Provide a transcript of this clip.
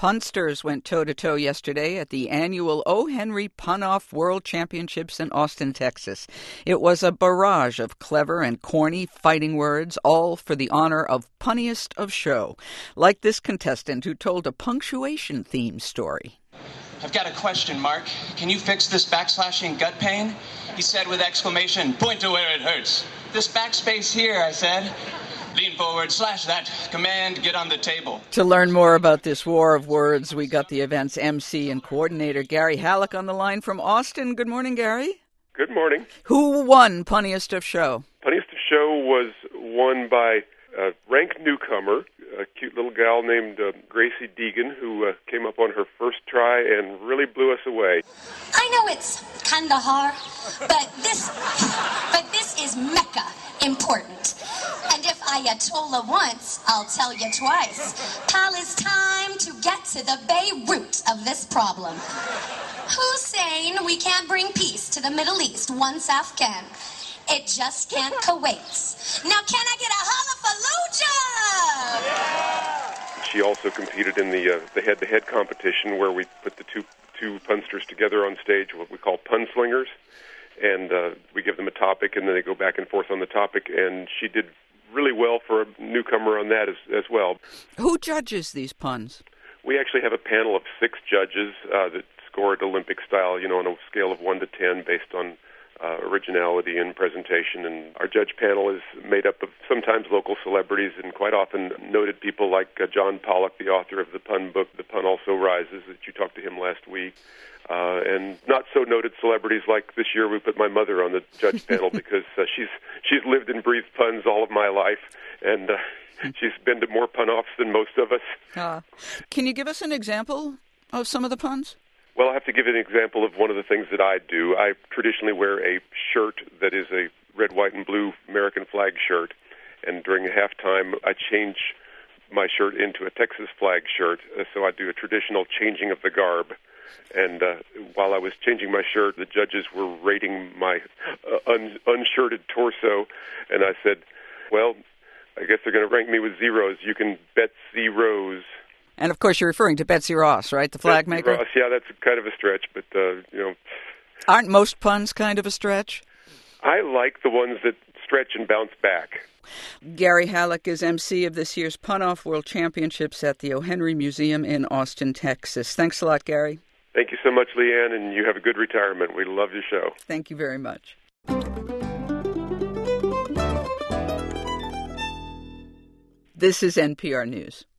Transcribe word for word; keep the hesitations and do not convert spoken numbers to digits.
Punsters went toe-to-toe yesterday at the annual O. Henry Pun-Off World Championships in Austin, Texas. It was a barrage of clever and corny fighting words, all for the honor of punniest of show, like this contestant who told a punctuation-themed story. I've got a question, Mark. Can you fix this backslashing gut pain? He said with exclamation, point to where it hurts. This backspace here, I said. Lean forward, slash that. Command, get on the table. To learn more about this war of words, we got the event's M C and coordinator, Gary Halleck, on the line from Austin. Good morning, Gary. Good morning. Who won Punniest of Show? Punniest of Show was won by a ranked newcomer, a cute little gal named uh, Gracie Deegan, who uh, came up on her first try and really blew us away. I know it's kinda hard, but this, but this is mecca important. And if Ayatollah once, I'll tell you twice. Pal, it's time to get to the Beirut of this problem. Who's saying we can't bring peace to the Middle East once Afghan? It just can't Kuwait. Now can I get a Hallafalooja? She also competed in the uh, the head-to-head competition where we put the two two punsters together on stage, what we call punslingers, and uh, we give them a topic and then they go back and forth on the topic, and she did really well for a newcomer on that as, as well. Who judges these puns? We actually have a panel of six judges uh, that scored Olympic style, you know, on a scale of one to ten based on uh, originality and presentation. And our judge panel is made up of sometimes local celebrities and quite often noted people like uh, John Pollock, the author of the pun book, The Pun Also Rises, that you talked to him last week. Uh, and not so noted celebrities like this year we put my mother on the judge panel because uh, she's she's lived and breathed puns all of my life, and uh, she's been to more pun-offs than most of us. Uh, can you give us an example of some of the puns? Well, I have to give an example of one of the things that I do. I traditionally wear a shirt that is a red, white, and blue American flag shirt, and during halftime I change my shirt into a Texas flag shirt, uh, so I do a traditional changing of the garb. And uh, while I was changing my shirt, the judges were rating my uh, un- unshirted torso, and I said, well, I guess they're going to rank me with zeros. You can bet zeros. And, of course, you're referring to Betsy Ross, right, the flag Betsy maker? Ross, yeah, that's kind of a stretch, but, uh, you know. Aren't most puns kind of a stretch? I like the ones that stretch and bounce back. Gary Halleck is M C of this year's Pun-Off World Championships at the O. Henry Museum in Austin, Texas. Thanks a lot, Gary. Thank you so much, Leanne, and you have a good retirement. We love your show. Thank you very much. This is N P R News.